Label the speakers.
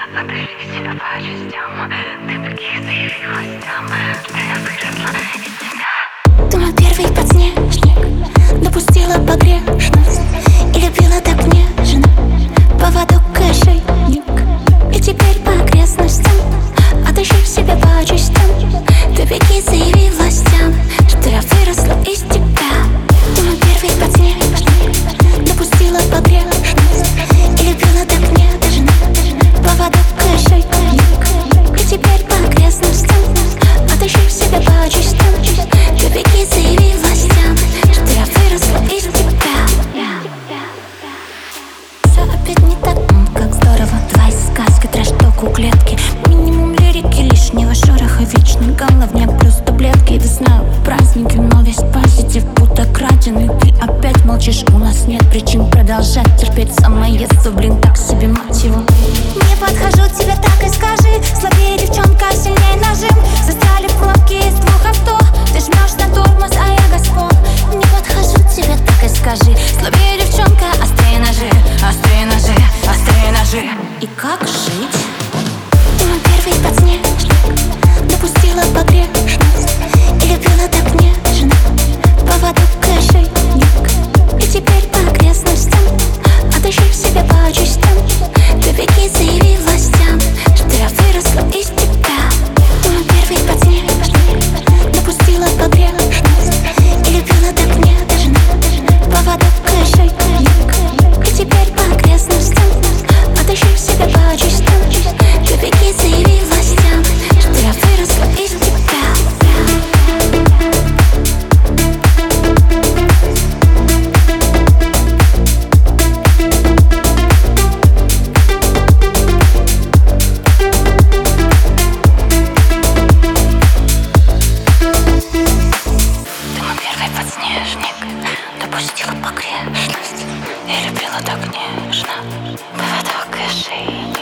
Speaker 1: Отдыши себя по частям. Ты беги, заяви властям, что я выросла из тебя.
Speaker 2: Ты мой первый подснежник, допустила погрешность и любила так нежно. Поводок и ошейник, и теперь по окрестностям отыщи в себе по частям. Ты беги, заяви властям, что я выросла из тебя. Ты мой первый подснежник, допустила погрешность и любила так нежно. Поводок и ошейник, и теперь по окрестностям отыщи в себе по частям. Ты беги, заяви властям, что я выросла из тебя. Все опять не так, как здорово. Твои сказки, трэш-ток у клетки. Минимум лирики, лишнего шороха. Вечный головня плюс таблетки. Весна, праздники, но весь позитив будто краденый. Ты опять молчишь, у нас нет причин продолжать терпеть. Самое блин, так себе мотиву. Не подхожу, тебе так и скажи. Слабее девчонка, сильнее нажим. Застряли пробки из двух авто. Ты жмешь на тормоз, а я газпон. Не подхожу, тебе так и скажи. Слабее девчонка, острее ножи. Острее ножи, острее ножи. И как жить? Ты мой первый подснежник, допустила погрешность и любила так нежно. Поводок и ошейник, и теперь по окрестностям отыщи в себе по частям. Ты беги, заяви властям, что я выросла из тебя. Ты мой первый подснежник, допустила погрешность и любила так нежно. Поводок и ошейник, и теперь по окрестностям отыщи в себе по частям. Ты беги, заяви властям, что я выросла из тебя. Допустила погрешность и любила так нежно. Поводок и ошейник,